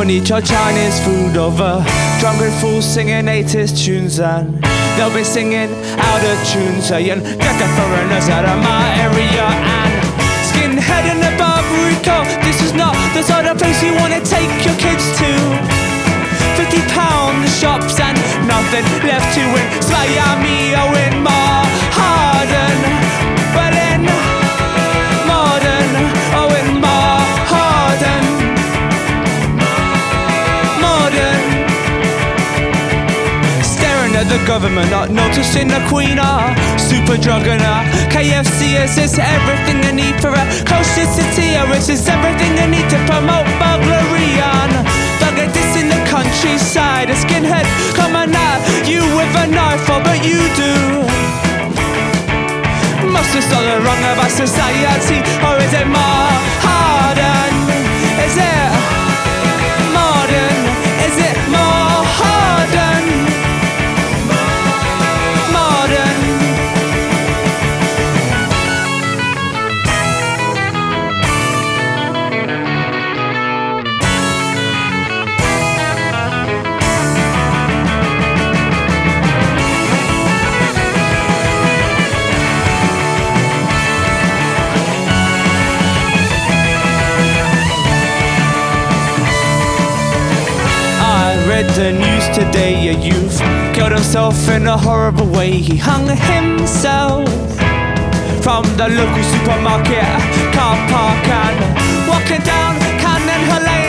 Don't eat your Chinese food over drunken fools singing 80s tunes, and they'll be singing out of tune, saying get the foreigners out of my area. And skinhead and above Rico, this is not the sort of place you want to take your kids to. £50 the shops and nothing left to inspire me. Oh, in Marharden, well in modern, oh in Marharden, modern. Staring at the government, not noticing the Queen, super drug and KFC. Is this everything I need for a kosher city, or is this everything I need to promote burglary? And thugger this in the countryside, a skinhead coming at you with a knife, oh but you do. Must have stolen wrong about society, or is it Marharden? Is it modern? Is it Marharden? Modern. Read the news today, a youth killed himself in a horrible way. He hung himself from the local supermarket car park, and walking down Cannon Hill Lane